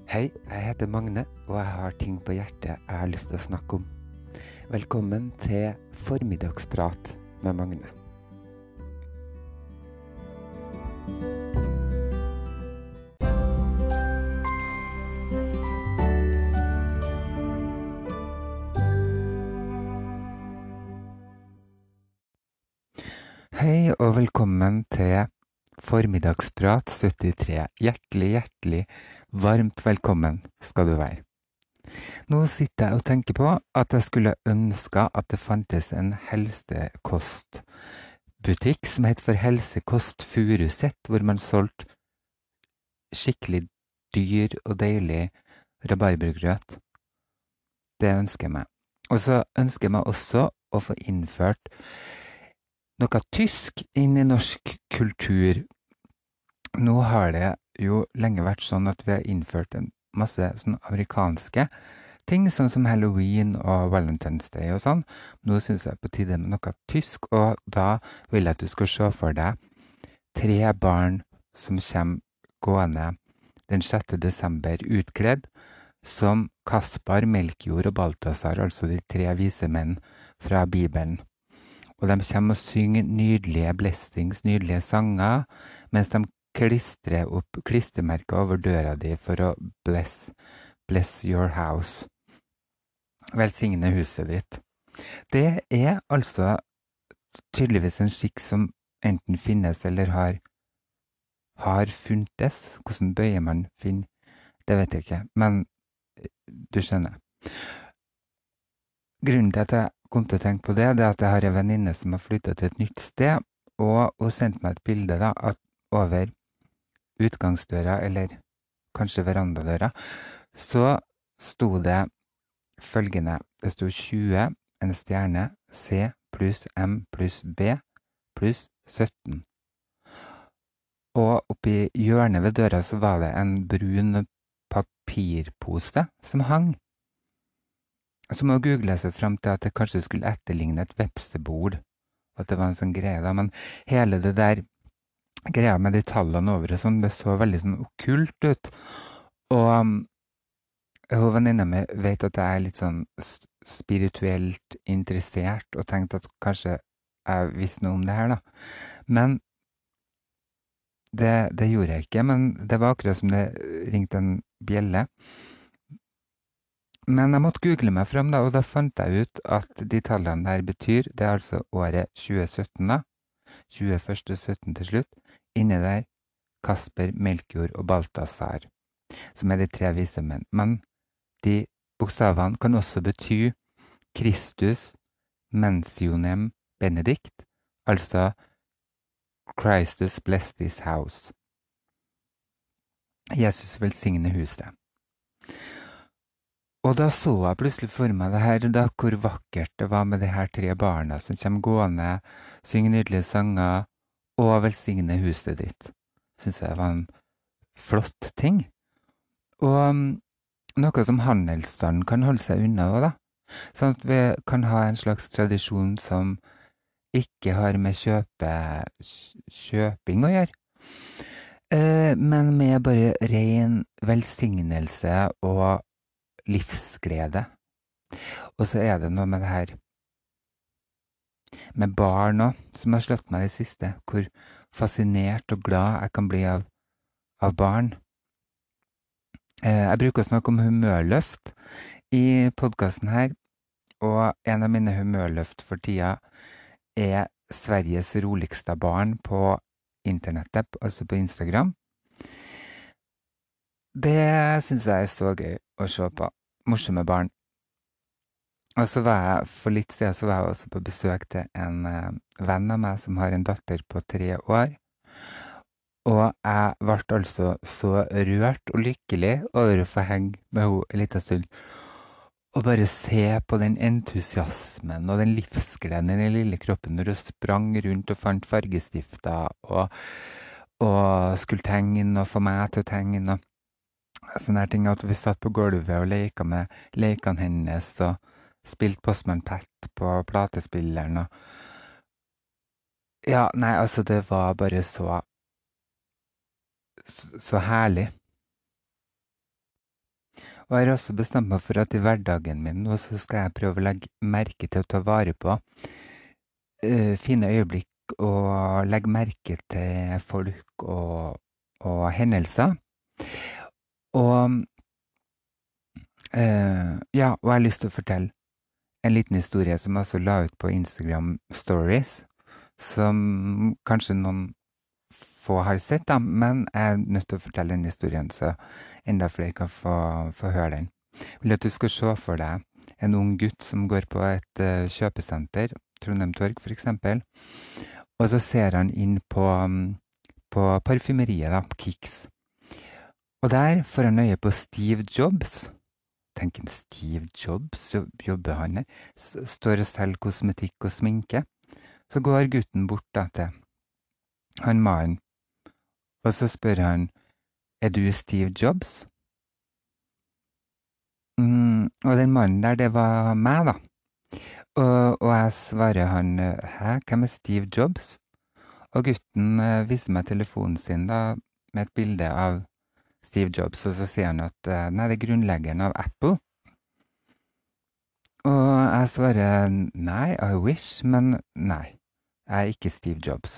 Hei, jeg heter Magne, og jeg har ting på hjertet jeg har lyst til å snakke om. Velkommen til Formiddagsprat med Magne. Hei, og velkommen til Formiddagsprat 73. Hjertelig, varmt velkommen skal du være. Nå sitter jeg og tenker på at jeg skulle ønske at det fantes en helsekostbutikk som het for Helsekost Furuset, hvor man solgte skikkelig dyr og deilig rabarbergrøt. Det ønsker jeg meg. Og så ønsker jeg meg også å få innført noe tysk inn i norsk kultur. Nå har det jo lenge vært sånn at vi har innført en masse sånn amerikanske ting, sånn som Halloween og Valentine's Day og sånn. Nå synes jeg på tide med noe tysk, og da vil jeg at du skal se for deg 3 barn som kommer gående den 6. desember utkledd som Kaspar, Melchior og Balthasar, altså de 3 vise menn fra Bibelen. Og de kommer og synger nydelige blessings, nydelige sanger, mens de klistrer opp klistremerker over døra di for å bless your house. Velsigne huset ditt. Det er altså tydeligvis en skikk som enten finnes eller har funtes. Hvordan bøyer man finne? Det vet jeg ikke, men du skjønner. Grunnen til at jeg kom til å tenke på det, det er at jeg har en venninne som har flyttet til et nytt sted, og hun sendte meg et bilde da, at over utgangsdøra, eller kanskje verandadøra, så sto det følgende. Det sto 20, en stjerne, C pluss M pluss B pluss 17. Og oppi hjørnet ved døra så var det en brun papirpose som hang. Så må jeg google seg frem til at det kanskje skulle etterligne et vepsebol. At det var en sånn greie da, men hele det der greia med de tallene over og sånn, det så veldig sånn okkult ut. Og venninna mi vet at jeg er litt sånn spirituelt interessert, og tenkte at kanskje jeg visste noe om det her da. Men det gjorde jeg ikke, men det var akkurat som det ringte en bjelle. Men jeg måtte google meg frem da, og da fant jeg ut at de tallene der betyr, det er altså året 2017 da, 21.17 til slutt, inne der Kasper, Melchior og Balthasar, som er de 3 vise menn. Men de bokstavene kan også bety Kristus mentionem benedict, altså Christus bless this house. Jesus velsigne huset. Og da så jeg plutselig for meg det her, da hvor vakkert det var med de her 3 barna som kommer gående, synger nydelige sanger og velsigne huset ditt. Synes jeg var en flott ting. Og noe som handelsstanden kan holde seg unna også da. Sånn at vi kan ha en slags tradisjon som ikke har med kjøping å gjøre. Men med bare ren velsignelse og livsglede. Og så er det noe med det her med barn også, som har slått meg det siste, hvor fascinert og glad jeg kan bli av barn. Jeg bruker å snakke om humørløft i podcasten her, og en av mine humørløft for tida er Sveriges roligste barn på internettet, altså på Instagram. Det synes jeg er så gøy å se på. Morsomme barn. Og så var jeg, for litt siden så var jeg også på besøk til en venn av meg som har en datter på 3 år. Og jeg ble altså så rørt og lykkelig over å få henge med henne en liten stund. Og bare se på den entusiasmen og den livsgleden i den lille kroppen når hun sprang rundt og fant fargestifter og skulle tegne og få meg til å tegne og sånne her ting, at vi satt på gulvet og leka med lekene hennes og spilte Postman Pat på platespilleren og ja, nei, altså det var bare så herlig. Og jeg har også bestemt meg for at i hverdagen min nå så skal jeg prøve å legge merke til å ta vare på fine øyeblikk og legge merke til folk og hendelser. Og ja, og jeg har lyst til å fortelle en liten historie som jeg også la ut på Instagram Stories, som kanskje noen få har sett, da, men jeg er nødt til å fortelle den historien, så enda flere kan få høre den. Jeg vil at du skal se for deg en ung gutt som går på et kjøpesenter, Trondheim Torg for eksempel, og så ser han inn på parfymeriet, da, Kicks. Og der får han øye på Steve Jobs. Tenk en Steve Jobs, jobber han her, står og selger kosmetikk og sminke. Så går gutten bort da til han mannen, og så spør han, er du Steve Jobs? Og den mannen der, det var meg da. Og jeg svarer han, hæ, hvem er Steve Jobs? Og gutten viser meg telefonen sin da, med et bilde av Steve Jobs, og så sier han at nei, det er grunnleggeren av Apple. Og jeg svarer nei, I wish, men nei, jeg er ikke Steve Jobs.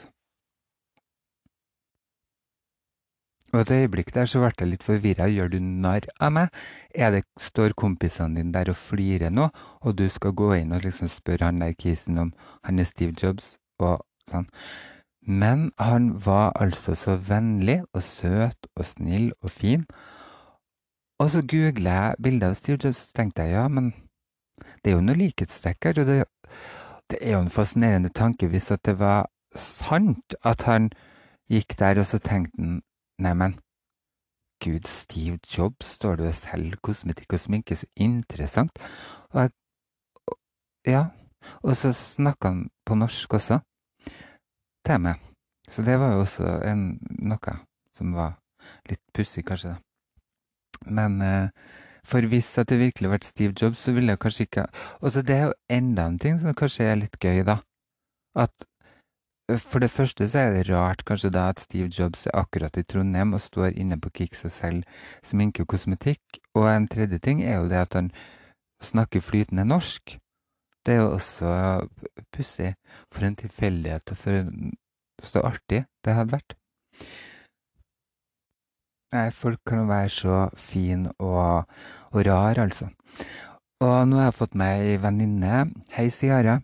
Og et øyeblikk der så ble jeg litt forvirret. Gjør du narr av meg? Står kompisene dine der og flirer nå, og du skal gå inn og liksom spørre han der kisen om han er Steve Jobs, og sånn. Men han var altså så vennlig og søt og snill og fin. Og så googlet jeg bildet av Steve Jobs, og tenkte jeg, ja, men det er jo noe likhetstrekk her, og det er jo en fascinerende tanke hvis at det var sant at han gikk der, og så tenkte han, neimen, Gud, Steve Jobs, står du og selger kosmetikk og sminke, så interessant. Ja, og så snakket han på norsk også, til meg. Så det var jo også noe som var litt pussig, kanskje da. Men for hvis at det virkelig vært Steve Jobs, så ville jeg kanskje ikke. Og så det er jo enda en ting som kanskje er litt gøy, da. At for det første så er det rart kanskje da at Steve Jobs er akkurat i Trondheim og står inne på Kicks og selger sminke og kosmetikk. Og en tredje ting er jo det at han snakker flytende norsk. Det er jo også pussig for en tilfeldighet og for så artig det hadde vært. Nei, folk kan være så fin og rar, altså. Og nå har jeg fått meg ei venninne, hei Siara,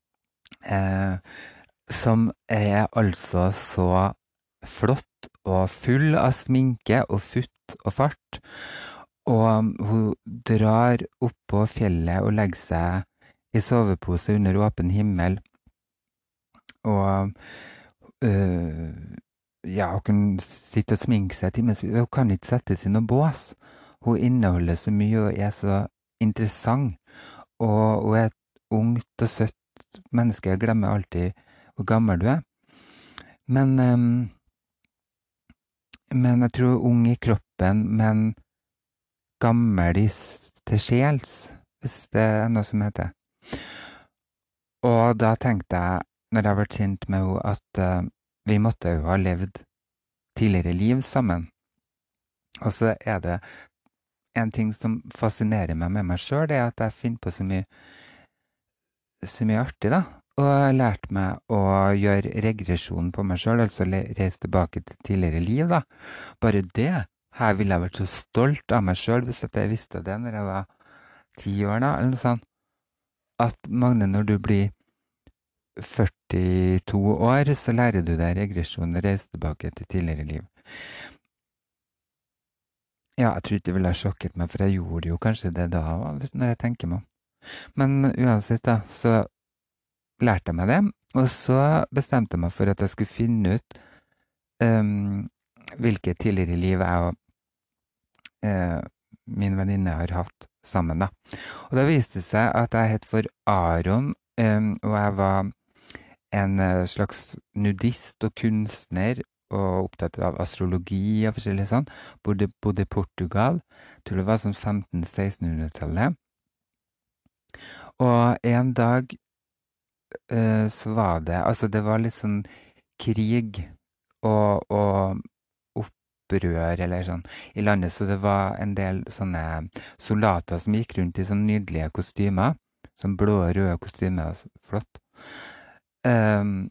som er altså så flott og full av sminke og futt og fart. Og hun drar opp på fjellet og legger seg i sovepose under åpen himmel. Og ja, hun kan sitte og sminke seg timevis. Hun kan ikke settes i noe bås. Hun inneholder så mye og er så interessant. Og hun er et ungt og søtt menneske. Jeg glemmer alltid hvor gammel du er. Men jeg tror ung i kroppen, men gammel til sjels, hvis det er noe som heter. Og da tenkte jeg, når jeg har vært kjent med henne, at vi måtte jo ha levd tidligere liv sammen. Og så er det en ting som fascinerer meg med meg selv, det er at jeg finner på så mye artig, da. Og jeg har lært meg å gjøre regresjon på meg selv, altså reise tilbake til tidligere liv, da. Bare det. Her ville jeg vært så stolt av meg selv hvis jeg visste det når jeg var 10 år, da, eller noe sånt. At Magne, når du blir 42 år, så lærer du deg regresjon og reiser tilbake til tidligere liv. Ja, jeg tror ikke det ville ha sjokket meg, for jeg gjorde jo kanskje det da, når jeg tenker meg om. Men uansett da, så lærte jeg meg det, og så bestemte jeg meg for at jeg skulle finne ut hvilke tidligere liv jeg og min venninne har hatt sammen da. Og da viste det seg at jeg het for Aron, og jeg var en slags nudist og kunstner, og opptatt av astrologi og forskjellig sånn. Bodde i Portugal, tror det var sånn 1500-1600-tallet. Og en dag så var det, altså det var litt sånn krig og opprør eller sånn i landet, så det var en del sånne soldater som gikk rundt i sånne nydelige kostymer, sånn blå og røde kostymer, flott. Um,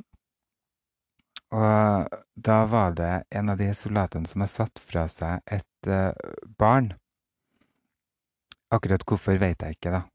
og da var det en av de soldatene som har satt fra seg et barn. Akkurat hvorfor vet jeg ikke, da.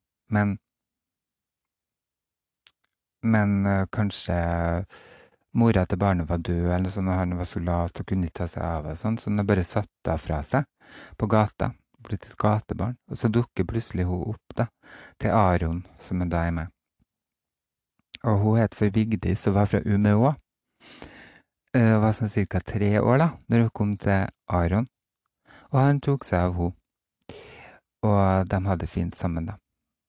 Men kanskje mora til barnet var død, eller sånn, og han var soldat og kunne ikke ta seg av og sånn, så han har bare satt henne fra seg på gata. Blitt et gatebarn. Og så dukker plutselig hun opp, da, til Aron, som da er med. Og hun het for Vigdis og var fra Umeå. Var sånn ca. 3 år da, når hun kom til Aron. Og han tok seg av henne. Og de hadde fint sammen, da.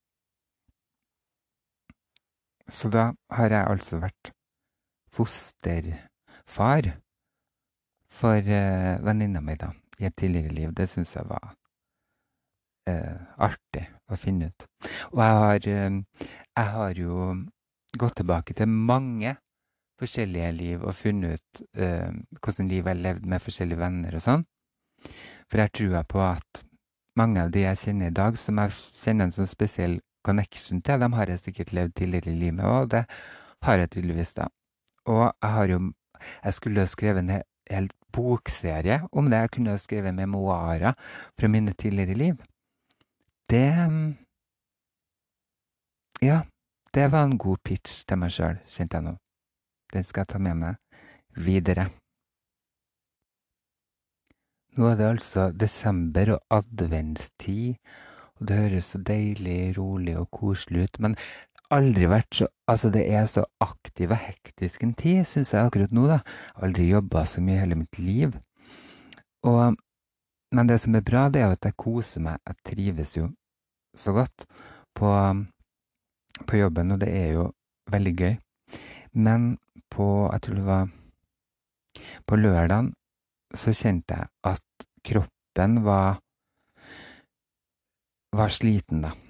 Så da har jeg altså vært fosterfar for venninna mi, da, i et tidligere liv. Det syns jeg var artig å finne ut. Og jeg har jo gått tilbake til mange forskjellige liv og funnet ut hvordan liv jeg har levd med forskjellige venner og sånn. For jeg tror på at mange av de jeg kjenner i dag, som jeg kjenner en sånn spesiell connection til, de har jeg sikkert levd tidligere i livet med, og det har jeg tydeligvis da. Og jeg skulle jo skrevet en hel bokserie om det. Jeg kunne jo skrevet memoarer fra mine tidligere liv. Ja, det var en god pitch til meg selv, kjente jeg nå. Den skal jeg ta med meg videre. Nå er det altså desember og adventstid, og det høres så deilig, rolig og koselig ut, men aldri vært så, altså det er så aktiv og hektisk en tid, synes jeg akkurat nå da. Jeg har aldri jobbet så mye hele mitt liv. Men det som er bra, det er at jeg koser meg. Jeg trives jo så godt på jobben, og det er jo veldig gøy. Men jeg tror det var på lørdagen, så kjente jeg at kroppen var sliten da.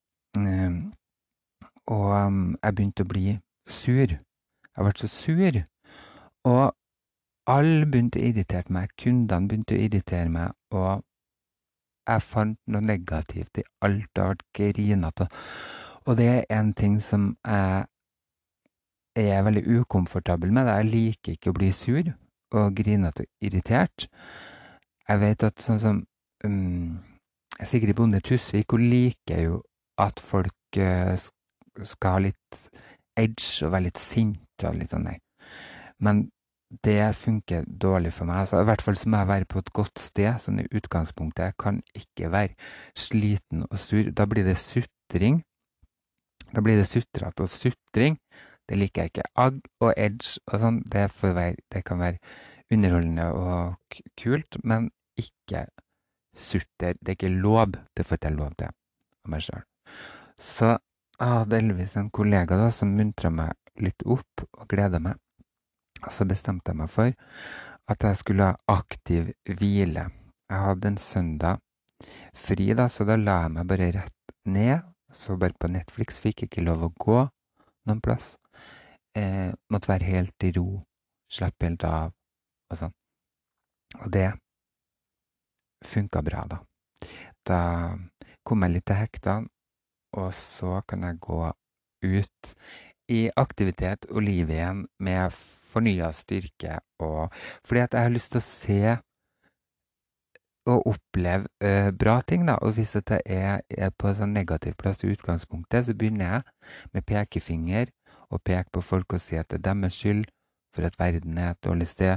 Og jeg begynte å bli sur. Jeg ble så sur. Og alle begynte å irritere meg. Kundene begynte å irritere meg. Og jeg fant noe negativt i alt. Det ble grinete. Og det er en ting som jeg er veldig ukomfortabel med. Jeg liker ikke å bli sur og grinete og irritert. Jeg vet at sånn som Sigrid Bonde Tusvik, hun liker jo at folk skal ha litt edge og være litt sint og litt sånn der. Men det funker dårlig for meg. Altså, i hvert fall så må jeg være på et godt sted, sånn i utgangspunktet. Jeg kan ikke være sliten og sur. Da blir det sutring. Da blir det sutret og sutring. Det liker jeg ikke. Agg og edge og sånn, det kan være underholdende og kult, men ikke sutter. Det er ikke lov. Det får ikke jeg lov til av meg selv. Så jeg hadde heldigvis en kollega da, som muntret meg litt opp og gledet meg. Og så bestemte jeg meg for at jeg skulle ha aktiv hvile. Jeg hadde en søndag fri da, så da la jeg meg bare rett ned. Så bare på Netflix, fikk ikke lov å gå noen plass. Måtte være helt i ro, slappe helt av og sånn. Og det funket bra da. Da kom jeg litt til hektene, og så kan jeg gå ut i aktivitet og liv igjen med fornyet styrke. Fordi at jeg har lyst til å se og oppleve bra ting da. Og hvis jeg er på en sånn negativ plass i utgangspunktet, så begynner jeg med pekefinger og peke på folk og si at det er deres skyld for at verden er et dårlig sted.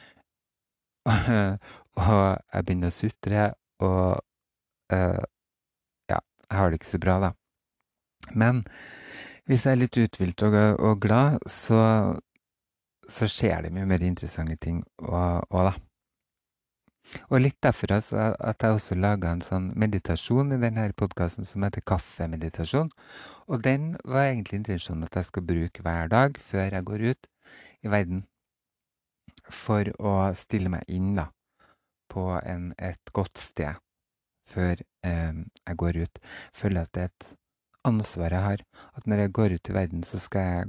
Og jeg begynner å sutre, og ja, jeg har det ikke så bra da. Men hvis jeg er litt uthvilt og glad, så skjer det mye mer interessante ting og da. Og litt derfor altså, at jeg også laget en sånn meditasjon i denne podcasten som heter kaffemeditasjon. Og den var egentlig intensjonen at jeg skal bruke hver dag før jeg går ut i verden for å stille meg inn da, på et godt sted før jeg går ut. Føler at det er et ansvar jeg har, at når jeg går ut i verden, så skal jeg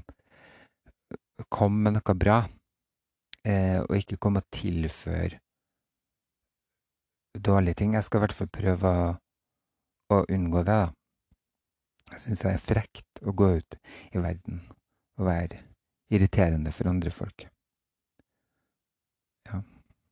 komme med noe bra, og ikke komme og tilføre dårlig ting. Jeg skal i hvert fall prøve å unngå det, da. Jeg synes det er frekt å gå ut i verden og være irriterende for andre folk. Ja.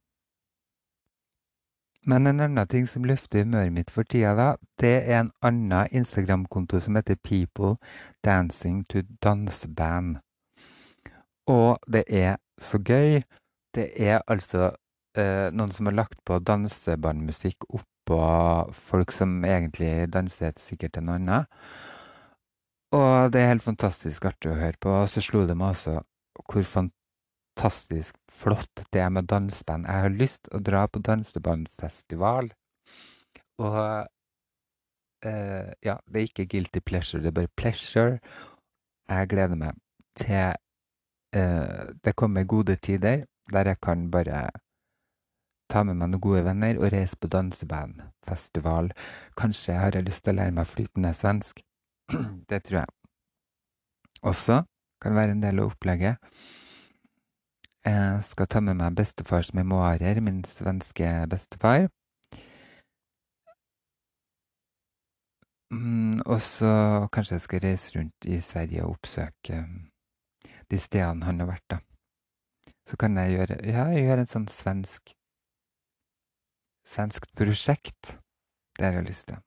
Men en annen ting som løfter humøret mitt for tida, da, det er en annen Instagram-konto som heter People Dancing to Danseband. Og det er så gøy. Det er altså noen som har lagt på dansebandmusikk oppå folk som egentlig danser sikkert til noe annet. Og det er helt fantastisk artig å høre på. Og så slo det meg også hvor fantastisk flott det er med danseband. Jeg har lyst til å dra på dansebandfestival. Og ja, det er ikke guilty pleasure, det er bare pleasure. Jeg gleder meg til det kommer gode tider der jeg kan bare ta med meg noen gode venner og reise på dansebandfestival. Kanskje har jeg lyst til å lære meg flytende svensk. Det tror jeg også kan være en del av opplegget. Jeg skal ta med meg bestefars memoarer, min svenske bestefar. Og så kanskje jeg skal reise rundt i Sverige og oppsøke de stedene han har vært, da. Så kan jeg gjøre en sånn svenskt prosjekt. Det har jeg lyst til.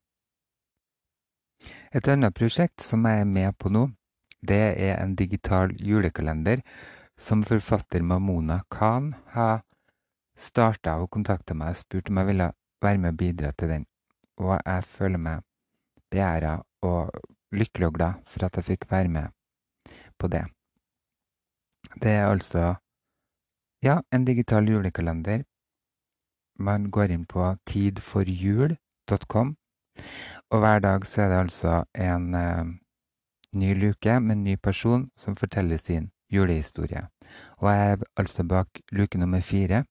Et annet prosjekt som jeg er med på nå, det er en digital julekalender som forfatter Mamona Khan har startet og kontaktet meg og spurt om jeg ville være med og bidra til den. Og jeg føler meg beæret og lykkelig og glad for at jeg fikk være med på det. Det er altså, ja, en digital julekalender. Man går inn på tidforjul.com, og hver dag så er det altså en ny luke med en ny person som forteller sin julehistorie. Og jeg er altså bak luke nummer 4.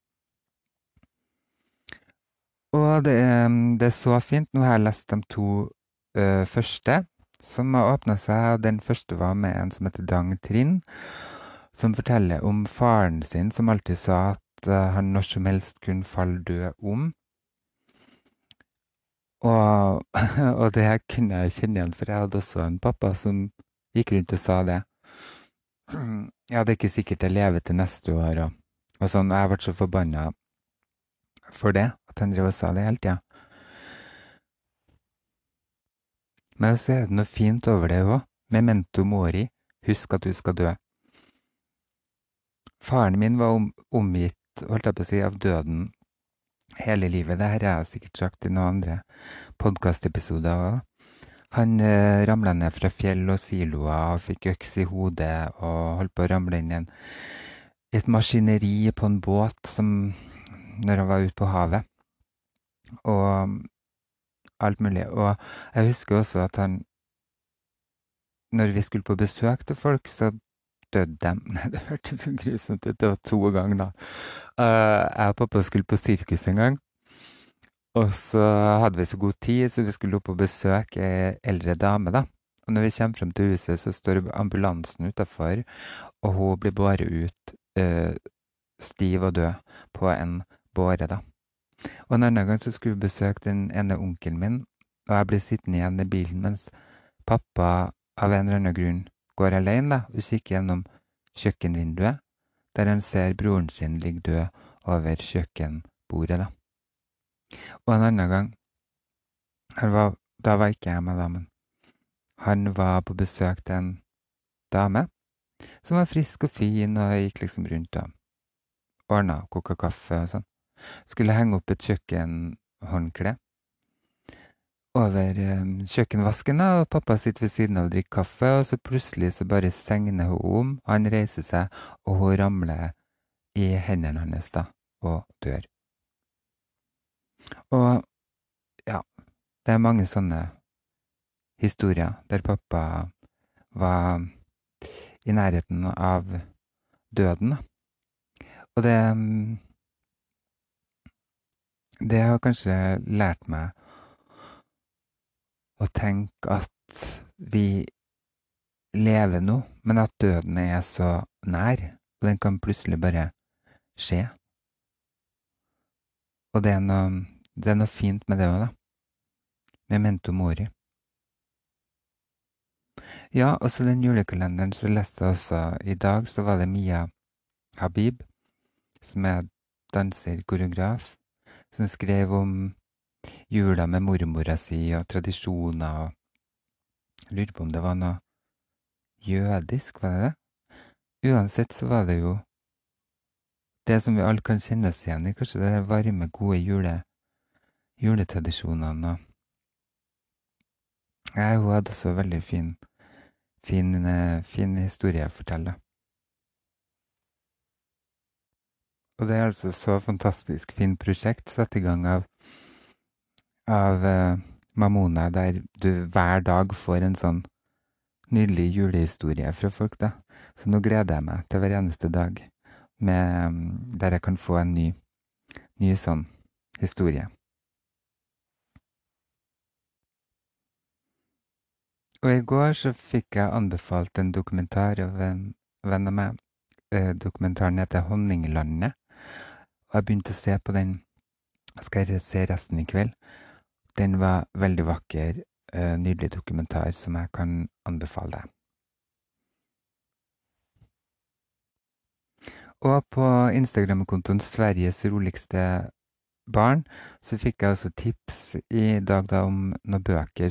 Og det er så fint. Nå har jeg lest de 2 første som har åpnet seg. Den første var med en som heter Dang Trinn, som forteller om faren sin, som alltid sa at han når som helst kunne falle død om. Og, og det kunne jeg kjenne igjen, for jeg hadde også en pappa som gikk rundt og sa det. Ja, det er ikke sikkert jeg lever til neste år, og sånn. Jeg ble så forbannet for det, at han drev og sa det hele tiden. Men så er det noe fint over det også. Memento mori, husk at du skal dø. Faren min var omgitt, holdt jeg på å si, av døden hele livet. Det her har jeg sikkert sagt i noen andre podcastepisoder også. Han ramlet ned fra fjell og siloer og fikk øks i hodet og holdt på å ramle inn i et maskineri på en båt når han var ute på havet. Og alt mulig. Og jeg husker også at når vi skulle på besøk til folk, så døde de. Det hørtes så grusomt ut. Det var 2 ganger da. Jeg og pappa skulle på sirkus en gang. Og så hadde vi så god tid, så vi skulle opp og besøke ei eldre dame, da. Og når vi kommer frem til huset, så står ambulansen utenfor, og hun blir båret ut stiv og død på en båre, da. Og en annen gang så skulle vi besøke den ene onkelen min, og jeg ble sittende igjen i bilen mens pappa av en eller annen grunn går alene, da, og kikker gjennom kjøkkenvinduet, der han ser broren sin ligge død over kjøkkenbordet, da. Og en annen gang, da var ikke jeg med, da, men han var på besøk til en dame som var frisk og fin og gikk liksom rundt og ordnet, koket kaffe og sånn. Skulle henge opp et kjøkkenhåndkle over kjøkkenvasken, da, og pappa sitter ved siden av og drikker kaffe, og så plutselig så bare segner hun om, han reiser seg, og hun ramler i hendene hans da, og dør. Og ja, det er mange sånne historier der pappa var i nærheten av døden, da. Og det har kanskje lært meg å tenke at vi lever nå, men at døden er så nær, og den kan plutselig bare skje. Og det er noe Det noe fint med det også, da. Memento mori. Ja, og så den julekalenderen så leste jeg også i dag, så var det Mia Habib, som er danser, koreograf, som skrev om jula med mormora si og tradisjoner, og lurer på om det var noe jødisk, var det det? Uansett så var det jo det som vi alle kan kjenne oss igjen i, kanskje det varme, gode juletradisjonene. Hun hadde også veldig fin historie å fortelle. Og det er altså så fantastisk fint prosjekt satt i gang av Mamona, der du hver dag får en sånn nydelig julehistorie fra folk, da. Så nå gleder jeg meg til hver eneste dag, der jeg kan få en ny sånn historie. Og i går så fikk jeg anbefalt en dokumentar av en venn av meg. Dokumentaren heter Honninglandet, og jeg begynte å se på den. Skal jeg se resten i kveld. Den var veldig vakker, nydelig dokumentar som jeg kan anbefale deg. Og på Instagram-kontoen Sveriges roligste barn så fikk jeg også tips i dag da om noen bøker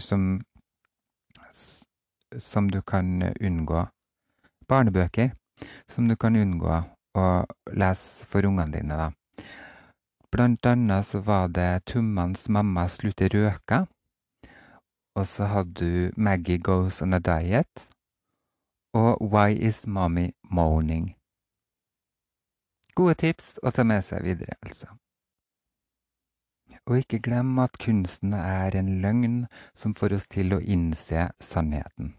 som du kan unngå. Barnebøker som du kan unngå å lese for ungene dine, da. Blant annet så var det Tummans mamma slutter røka, og så hadde du Maggie Goes on a Diet, og Why is Mommy Moaning? Gode tips å ta med seg videre, altså. Og ikke glem at kunsten er en løgn som får oss til å innse sannheten.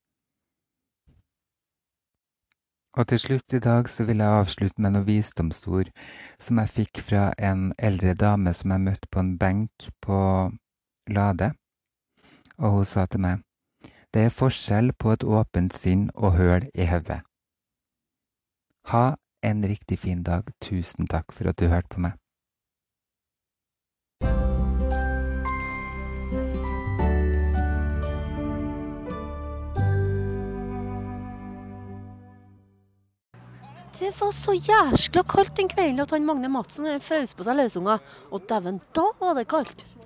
Og til slutt i dag så vil jeg avslutte med noen visdomsord som jeg fikk fra en eldre dame som jeg møtte på en benk på Lade. Og hun sa til meg, det er forskjell på et åpent sinn og høl i hodet. Ha en riktig fin dag. Tusen takk for at du hørte på meg. Det var så jæskla kaldt den kvelden at han Magne Madsen frøs på seg løsunger. Og dæven, da var det kaldt!